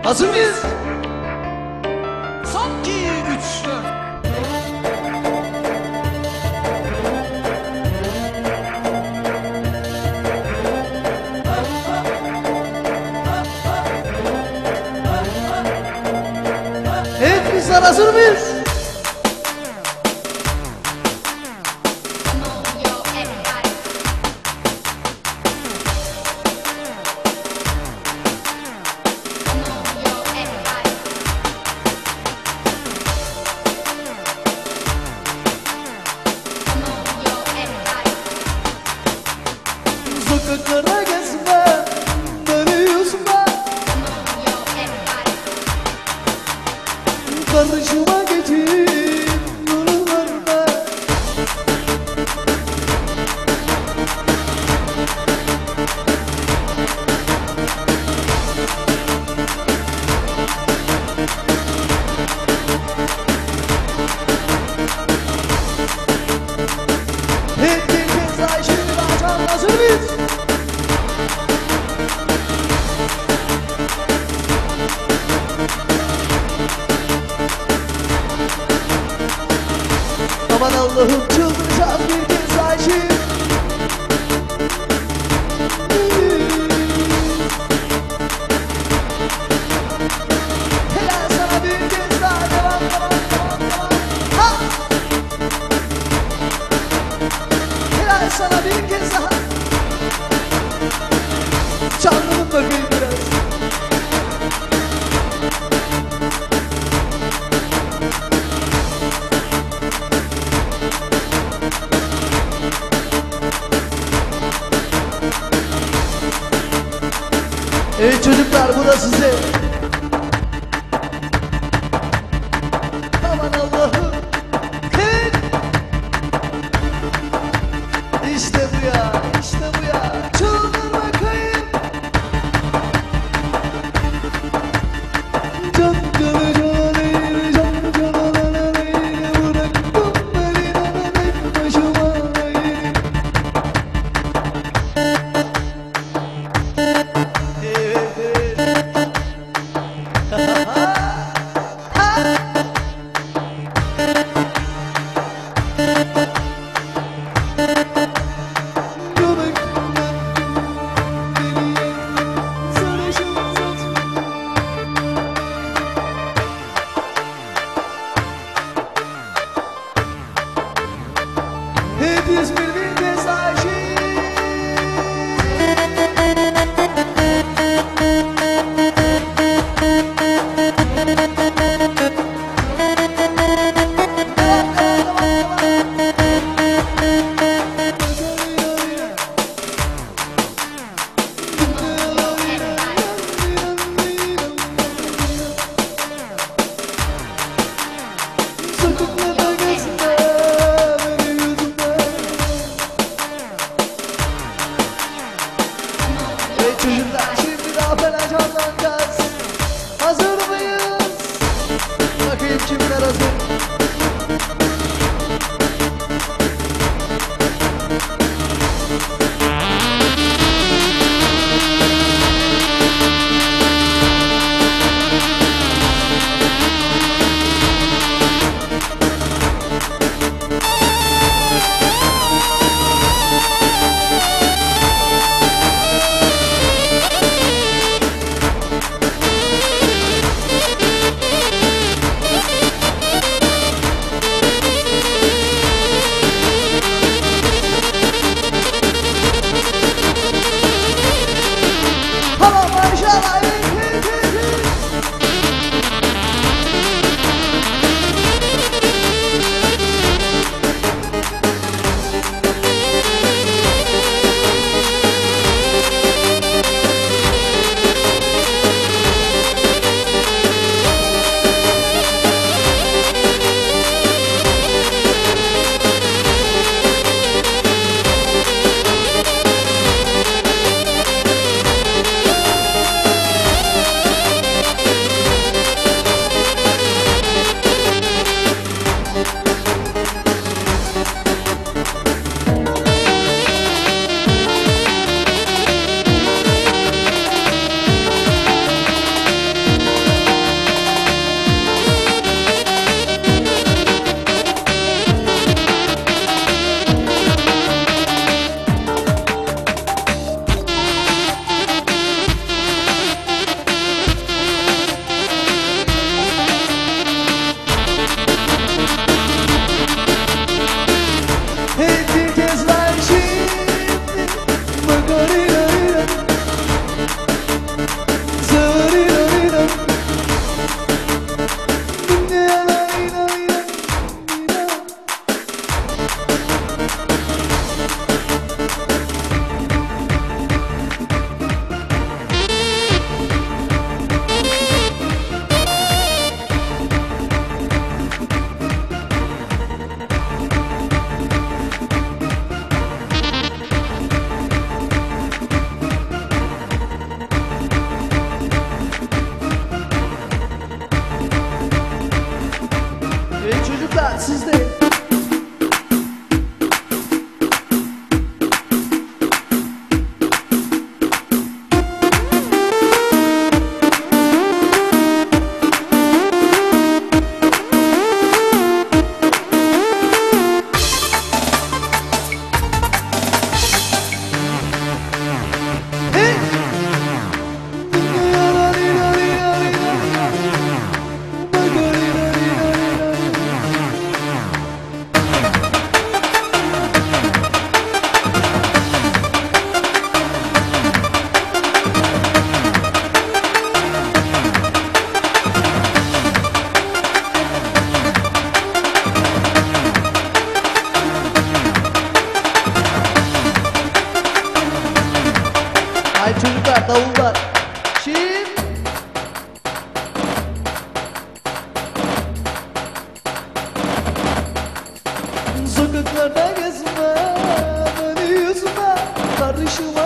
Hazır mıyız? Son 2, 3, 4. Evet, bizler hazır mıyız? Sokaklara gezme, beni yüzme, karşıma geçip yollarına. Hep bir kez daha şimdi başlayalım, hazır mıyız? Aman Allah'ım, çıldıracağız bir kez daha şimdi. Helal sana bir kez daha, devam. Ha! Helal sana bir kez daha. Çalalım bakayım biraz. Evet çocuklar, bu da size. Aman Allah'ım. Evet. İşte bu ya, işte bu ya. Çıldır bakayım. Can cana cana değil, can cana değil. Bıraktım beni tek başıma değil. Hepimiz bir kez aşık. Sokaklarda gezme, beni yüzme. Ve çocuklar, şimdi daha fena canlanacağız. Hazır mıyız? Bakayım kimler hazır. Çocuklar davullar. Şimdi sokaklarda gezme, beni yüzme, karışma